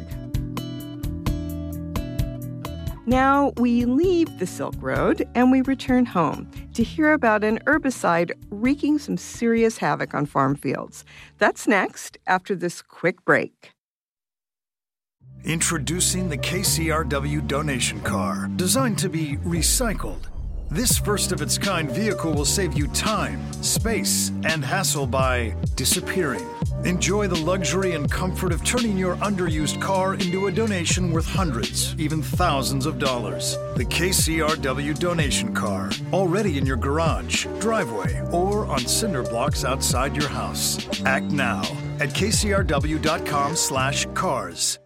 Now we leave the Silk Road and we return home to hear about an herbicide wreaking some serious havoc on farm fields. That's next after this quick break. Introducing the K C R W donation car, designed to be recycled. This first-of-its-kind vehicle will save you time, space, and hassle by disappearing. Enjoy the luxury and comfort of turning your underused car into a donation worth hundreds, even thousands of dollars. The K C R W donation car, already in your garage, driveway, or on cinder blocks outside your house. Act now at kcrw.com slash cars.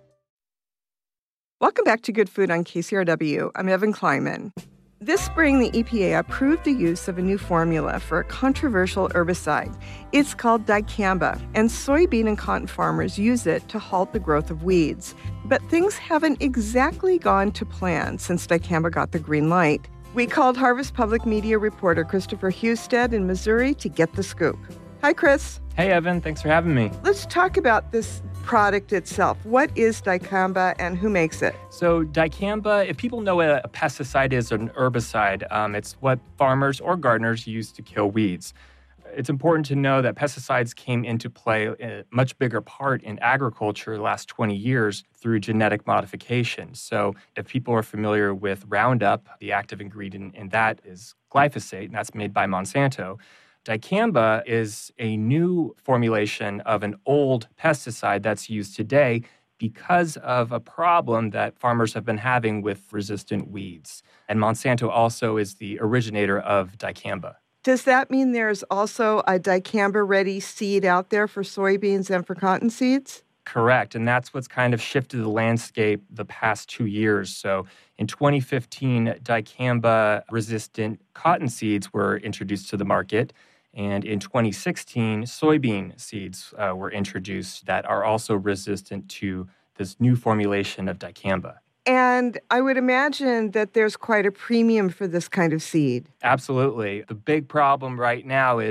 Welcome back to Good Food on K C R W. I'm Evan Kleinman. This spring, the E P A approved the use of a new formula for a controversial herbicide. It's called dicamba, and soybean and cotton farmers use it to halt the growth of weeds. But things haven't exactly gone to plan since dicamba got the green light. We called Harvest Public Media reporter Christopher Husted in Missouri to get the scoop. Hi, Chris. Hey, Evan. Thanks for having me. Let's talk about this product itself. What is dicamba and who makes it? So dicamba, if people know what a pesticide is or an herbicide, um, it's what farmers or gardeners use to kill weeds. It's important to know that pesticides came into play a much bigger part in agriculture the last twenty years through genetic modification. So if people are familiar with Roundup, the active ingredient in that is glyphosate, and that's made by Monsanto. Dicamba is a new formulation of an old pesticide that's used today because of a problem that farmers have been having with resistant weeds. And Monsanto also is the originator of dicamba. Does that mean there's also a dicamba-ready seed out there for soybeans and for cottonseeds? Correct, and that's what's kind of shifted the landscape the past two years. So in twenty fifteen, dicamba-resistant cotton seeds were introduced to the market. And in twenty sixteen, soybean seeds uh, were introduced that are also resistant to this new formulation of dicamba. And I would imagine that there's quite a premium for this kind of seed. Absolutely. The big problem right now is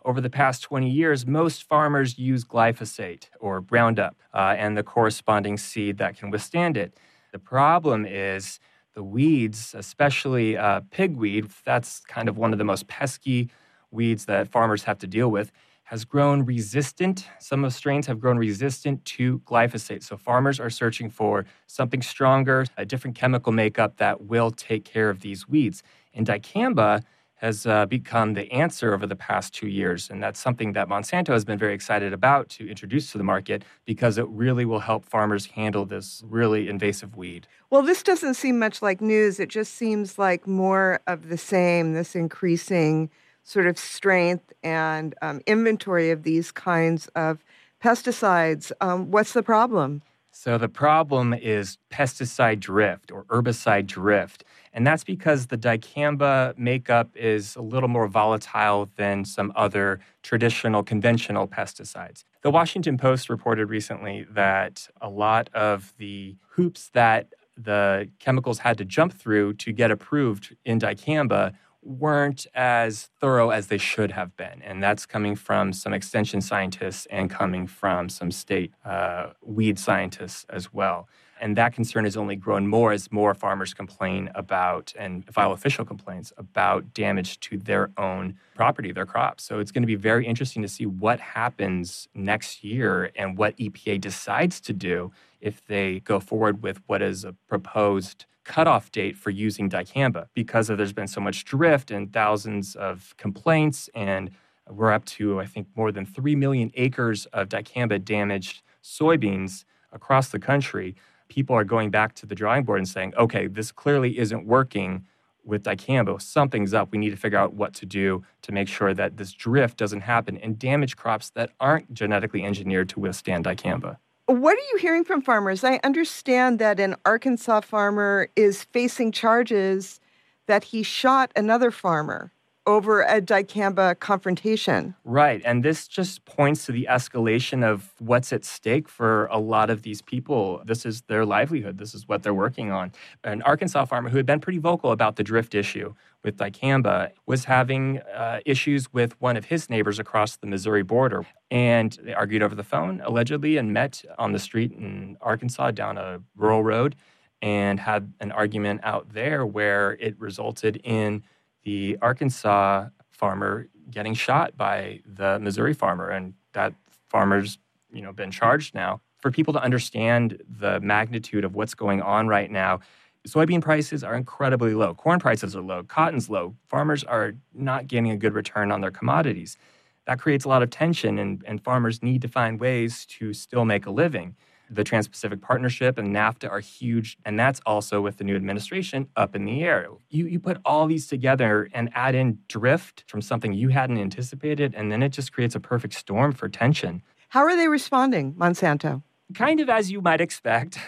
over the past twenty years, most farmers use glyphosate or Roundup uh, and the corresponding seed that can withstand it. The problem is the weeds, especially uh, pigweed, that's kind of one of the most pesky weeds that farmers have to deal with, has grown resistant. Some of the strains have grown resistant to glyphosate. So farmers are searching for something stronger, a different chemical makeup that will take care of these weeds. And dicamba has uh, become the answer over the past two years. And that's something that Monsanto has been very excited about to introduce to the market because it really will help farmers handle this really invasive weed. Well, this doesn't seem much like news. It just seems like more of the same, this increasing sort of strength and um, inventory of these kinds of pesticides. Um, what's the problem? So the problem is pesticide drift or herbicide drift. And that's because the dicamba makeup is a little more volatile than some other traditional conventional pesticides. The Washington Post reported recently that a lot of the hoops that the chemicals had to jump through to get approved in dicamba weren't as thorough as they should have been. And that's coming from some extension scientists and coming from some state uh, weed scientists as well. And that concern has only grown more as more farmers complain about and file official complaints about damage to their own property, their crops. So it's going to be very interesting to see what happens next year and what E P A decides to do if they go forward with what is a proposed cutoff date for using dicamba, because of there's been so much drift and thousands of complaints, and we're up to, I think, more than three million acres of dicamba damaged soybeans across the country. People are going back to the drawing board and saying, okay, this clearly isn't working with dicamba. Something's up. We need to figure out what to do to make sure that this drift doesn't happen and damage crops that aren't genetically engineered to withstand dicamba. What are you hearing from farmers? I understand that an Arkansas farmer is facing charges that he shot another farmer over a dicamba confrontation. Right. And this just points to the escalation of what's at stake for a lot of these people. This is their livelihood. This is what they're working on. An Arkansas farmer who had been pretty vocal about the drift issue with dicamba was having uh, issues with one of his neighbors across the Missouri border. And they argued over the phone, allegedly, and met on the street in Arkansas down a rural road and had an argument out there where it resulted in the Arkansas farmer getting shot by the Missouri farmer, and that farmer's, you know, been charged now. For people to understand the magnitude of what's going on right now, soybean prices are incredibly low. Corn prices are low. Cotton's low. Farmers are not getting a good return on their commodities. That creates a lot of tension, and, and farmers need to find ways to still make a living. The Trans-Pacific Partnership and NAFTA are huge, and that's also with the new administration up in the air. You you put all these together and add in drift from something you hadn't anticipated, and then it just creates a perfect storm for tension. How are they responding, Monsanto? Kind of as you might expect.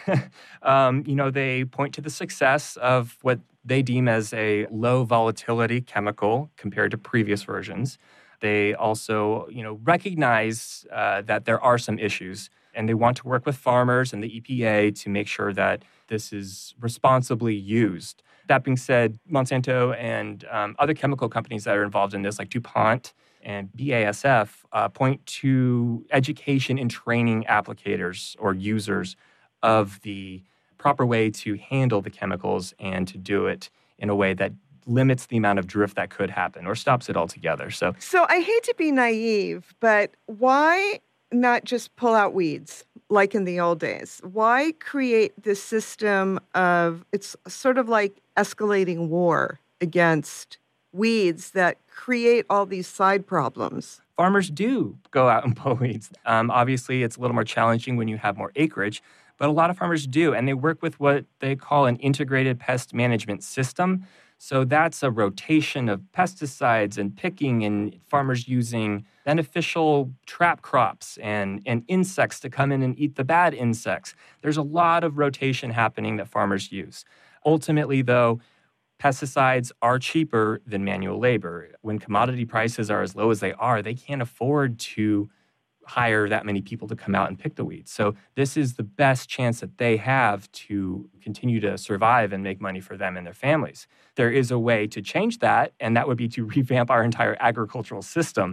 um, you know, they point to the success of what they deem as a low volatility chemical compared to previous versions. They also, you know, recognize uh, that there are some issues, and they want to work with farmers and the E P A to make sure that this is responsibly used. That being said, Monsanto and um, other chemical companies that are involved in this, like DuPont and B A S F, uh, point to education and training applicators or users of the proper way to handle the chemicals and to do it in a way that limits the amount of drift that could happen or stops it altogether. So, so I hate to be naive, but why not just pull out weeds like in the old days? Why create this system of, it's sort of like escalating war against weeds that create all these side problems? Farmers do go out and pull weeds. Um, obviously, it's a little more challenging when you have more acreage, but a lot of farmers do, and they work with what they call an integrated pest management system. So that's a rotation of pesticides and picking, and farmers using beneficial trap crops and, and insects to come in and eat the bad insects. There's a lot of rotation happening that farmers use. Ultimately, though, pesticides are cheaper than manual labor. When commodity prices are as low as they are, they can't afford to hire that many people to come out and pick the weeds. So this is the best chance that they have to continue to survive and make money for them and their families. There is a way to change that, and that would be to revamp our entire agricultural system.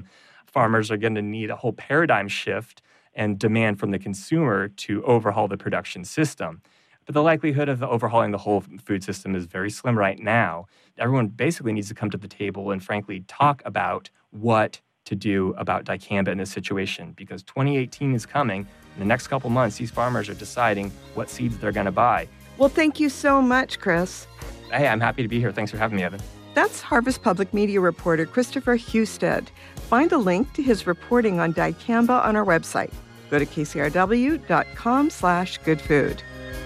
farmers are going to need a whole paradigm shift and demand from the consumer to overhaul the production system. But the likelihood of overhauling the whole food system is very slim right now. Everyone basically needs to come to the table and, frankly, talk about what to do about dicamba in this situation, because twenty eighteen is coming. In the next couple months, these farmers are deciding what seeds they're going to buy. Well, thank you so much, Chris. Hey, I'm happy to be here. Thanks for having me, Evan. That's Harvest Public Media reporter Christopher Husted. Find a link to his reporting on dicamba on our website. Go to kcrw.com slash good food.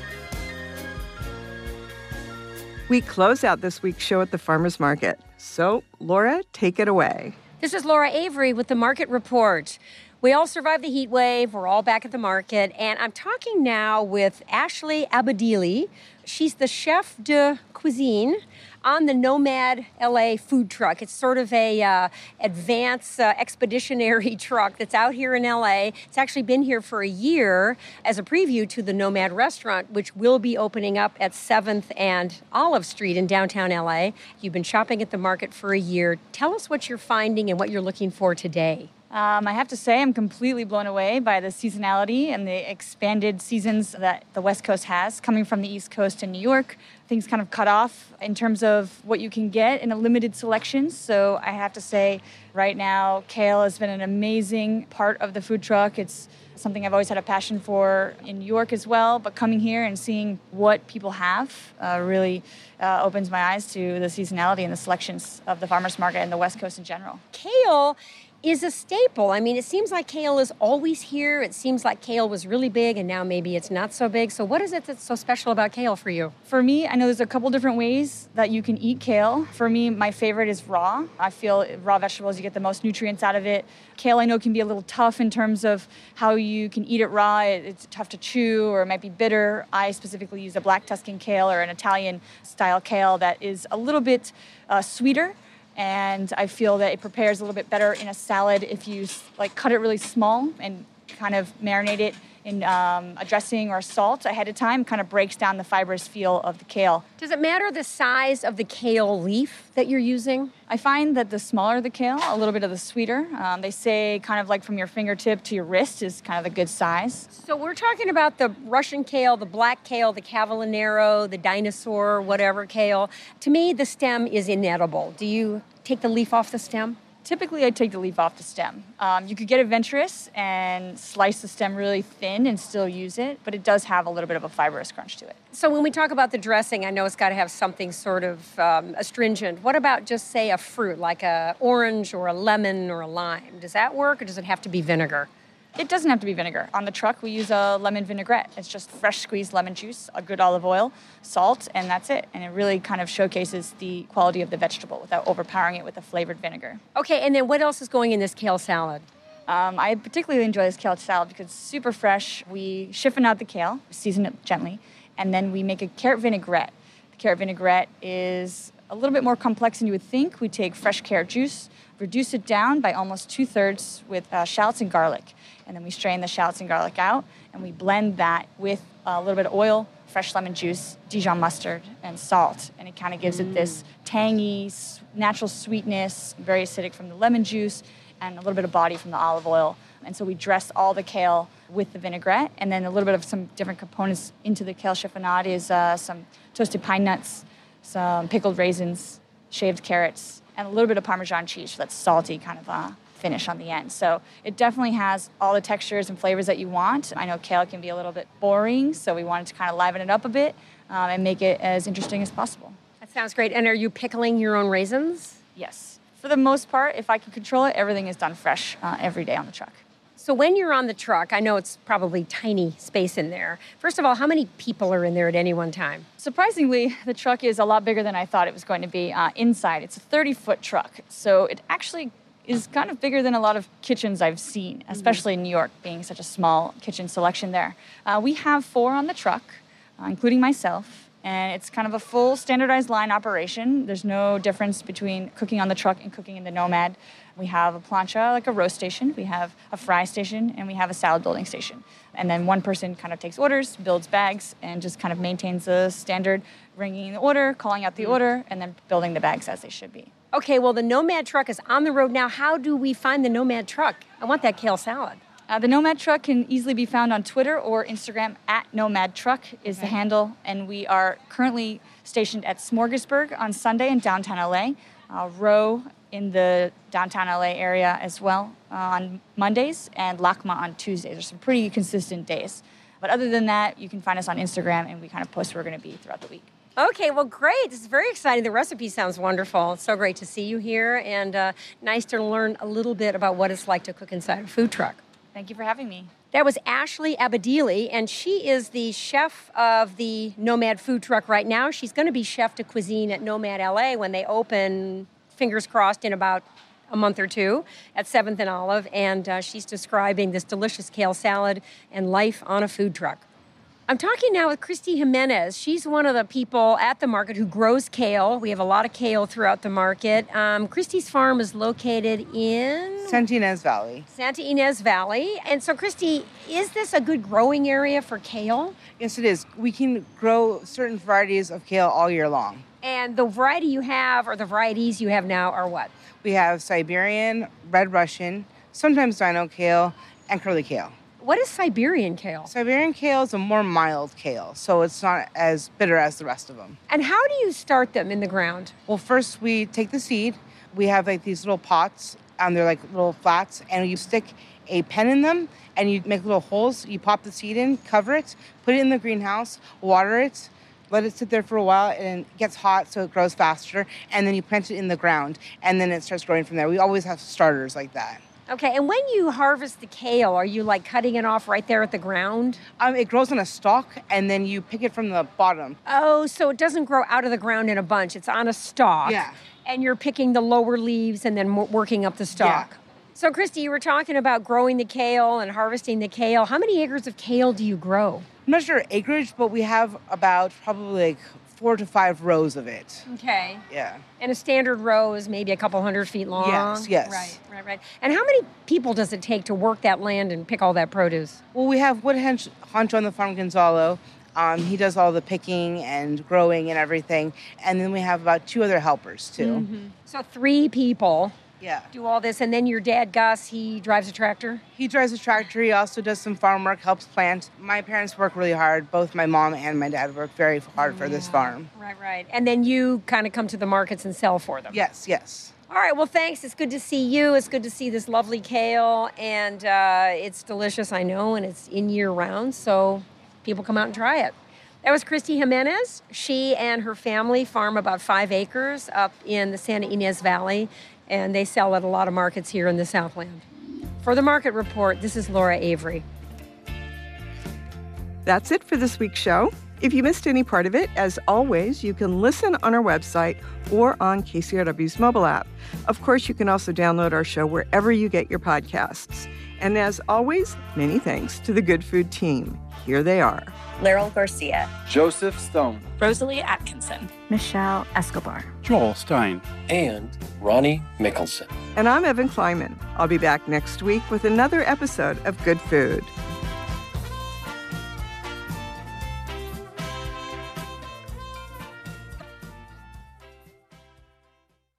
We close out this week's show at the Farmers Market. So, Laura, take it away. This is Laura Avery with the Market Report. We all survived the heat wave. We're all back at the market. And I'm talking now with Ashley Abadili. She's the chef de cuisine on the Nomad L A food truck. It's sort of a uh, advanced uh, expeditionary truck that's out here in L A. It's actually been here for a year as a preview to the Nomad restaurant, which will be opening up at seventh and Olive Street in downtown L A. You've been shopping at the market for a year. Tell us what you're finding and what you're looking for today. Um, I have to say I'm completely blown away by the seasonality and the expanded seasons that the West Coast has, coming from the East Coast to New York. Things kind of cut off in terms of what you can get in a limited selection. So I have to say right now, kale has been an amazing part of the food truck. It's something I've always had a passion for in New York as well, but coming here and seeing what people have uh, really uh, opens my eyes to the seasonality and the selections of the farmers market and the West Coast in general. Kale is a staple. I mean, it seems like kale is always here. It seems like kale was really big and now maybe it's not so big. So what is it that's so special about kale for you? For me, I know there's a couple different ways that you can eat kale. For me, my favorite is raw. I feel raw vegetables, you get the most nutrients out of it. Kale, I know, can be a little tough in terms of how you can eat it raw. It's tough to chew or it might be bitter. I specifically use a black Tuscan kale or an Italian-style kale that is a little bit uh, sweeter. And I feel that it prepares a little bit better in a salad if you like cut it really small and kind of marinate it in um, a dressing or salt ahead of time. Kind of breaks down the fibrous feel of the kale. Does it matter the size of the kale leaf that you're using? I find that the smaller the kale, a little bit of the sweeter. Um, they say kind of like from your fingertip to your wrist is kind of a good size. So we're talking about the Russian kale, the black kale, the Cavallonero, the dinosaur, whatever kale. To me, the stem is inedible. Do you take the leaf off the stem? Typically, I take the leaf off the stem. Um, you could get adventurous and slice the stem really thin and still use it, but it does have a little bit of a fibrous crunch to it. So when we talk about the dressing, I know it's got to have something sort of um, astringent. What about just, say, a fruit, like a orange or a lemon or a lime? Does that work, or does it have to be vinegar? It doesn't have to be vinegar. On the truck, we use a lemon vinaigrette. It's just fresh squeezed lemon juice, a good olive oil, salt, and that's it. And it really kind of showcases the quality of the vegetable without overpowering it with a flavored vinegar. Okay, and then what else is going in this kale salad? Um, I particularly enjoy this kale salad because it's super fresh. We chiffon out the kale, season it gently, and then we make a carrot vinaigrette. The carrot vinaigrette is a little bit more complex than you would think. We take fresh carrot juice, reduce it down by almost two-thirds with uh, shallots and garlic. And then we strain the shallots and garlic out, and we blend that with a little bit of oil, fresh lemon juice, Dijon mustard, and salt. And it kind of gives mm. it this tangy, natural sweetness, very acidic from the lemon juice, and a little bit of body from the olive oil. And so we dress all the kale with the vinaigrette, and then a little bit of some different components into the kale chiffonade is uh, some toasted pine nuts, some pickled raisins, shaved carrots, and a little bit of Parmesan cheese for that salty kind of uh, finish on the end. So it definitely has all the textures and flavors that you want. I know kale can be a little bit boring, so we wanted to kind of liven it up a bit um, and make it as interesting as possible. That sounds great. And are you pickling your own raisins? Yes. For the most part, if I can control it, everything is done fresh uh, every day on the truck. So when you're on the truck, I know it's probably tiny space in there. First of all, how many people are in there at any one time? Surprisingly, the truck is a lot bigger than I thought it was going to be uh, inside. It's a thirty-foot truck, so it actually is kind of bigger than a lot of kitchens I've seen, especially in New York, being such a small kitchen selection there. Uh, we have four on the truck, uh, including myself, and it's kind of a full standardized line operation. There's no difference between cooking on the truck and cooking in the Nomad. We have a plancha, like a roast station, we have a fry station, and we have a salad building station. And then one person kind of takes orders, builds bags, and just kind of maintains the standard ringing the order, calling out the order, and then building the bags as they should be. Okay, well, the Nomad truck is on the road now. How do we find the Nomad truck? I want that kale salad. Uh, the Nomad truck can easily be found on Twitter or Instagram. At Nomad Truck is okay. the handle. And we are currently stationed at Smorgasburg on Sunday in downtown L A, uh, Row in the downtown L A area as well uh, on Mondays, and Lakma on Tuesdays. There's some pretty consistent days. But other than that, you can find us on Instagram, and we kind of post where we're going to be throughout the week. Okay, well, great. This is very exciting. The recipe sounds wonderful. It's so great to see you here, and uh, nice to learn a little bit about what it's like to cook inside a food truck. Thank you for having me. That was Ashley Abadili, and she is the chef of the Nomad food truck right now. She's going to be chef de cuisine at Nomad L A when they open, fingers crossed, in about a month or two at seventh and Olive, and uh, she's describing this delicious kale salad and life on a food truck. I'm talking now with Christy Jimenez. She's one of the people at the market who grows kale. We have a lot of kale throughout the market. Um, Christy's farm is located in... Santa Ynez Valley. Santa Ynez Valley. And so, Christy, is this a good growing area for kale? Yes, it is. We can grow certain varieties of kale all year long. And the variety you have, or the varieties you have now, are what? We have Siberian, Red Russian, sometimes Dino kale, and curly kale. What is Siberian kale? Siberian kale is a more mild kale, so it's not as bitter as the rest of them. And how do you start them in the ground? Well, first we take the seed. We have like these little pots, and they're like little flats, and you stick a pen in them, and you make little holes. You pop the seed in, cover it, put it in the greenhouse, water it, let it sit there for a while, and it gets hot so it grows faster, and then you plant it in the ground, and then it starts growing from there. We always have starters like that. Okay, and when you harvest the kale, are you like cutting it off right there at the ground? Um, it grows on a stalk, and then you pick it from the bottom. Oh, so it doesn't grow out of the ground in a bunch. It's on a stalk. Yeah. And you're picking the lower leaves and then working up the stalk. Yeah. So, Christy, you were talking about growing the kale and harvesting the kale. How many acres of kale do you grow? I'm not sure acreage, but we have about probably like four to five rows of it. Okay. Yeah. And a standard row is maybe a couple hundred feet long? Yes, yes. Right, right, right. And how many people does it take to work that land and pick all that produce? Well, we have Wood Honcho on the farm, Gonzalo. Um, he does all the picking and growing and everything. And then we have about two other helpers, too. Mm-hmm. So three people. Yeah. Do all this. And then your dad, Gus, he drives a tractor? He drives a tractor. He also does some farm work, helps plant. My parents work really hard. Both my mom and my dad work very hard for this farm. Right, right. And then you kind of come to the markets and sell for them? Yes, yes. All right, well, thanks. It's good to see you. It's good to see this lovely kale. And uh, it's delicious, I know, and it's in year round. So people come out and try it. That was Christy Jimenez. She and her family farm about five acres up in the Santa Ynez Valley, and they sell at a lot of markets here in the Southland. For the Market Report, this is Laura Avery. That's it for this week's show. If you missed any part of it, as always, you can listen on our website or on K C R W's mobile app. Of course, you can also download our show wherever you get your podcasts. And as always, many thanks to the Good Food team. Here they are. Laryl Garcia, Joseph Stone, Rosalie Atkinson, Michelle Escobar, Joel Stein, and Ronnie Mickelson. And I'm Evan Kleiman. I'll be back next week with another episode of Good Food.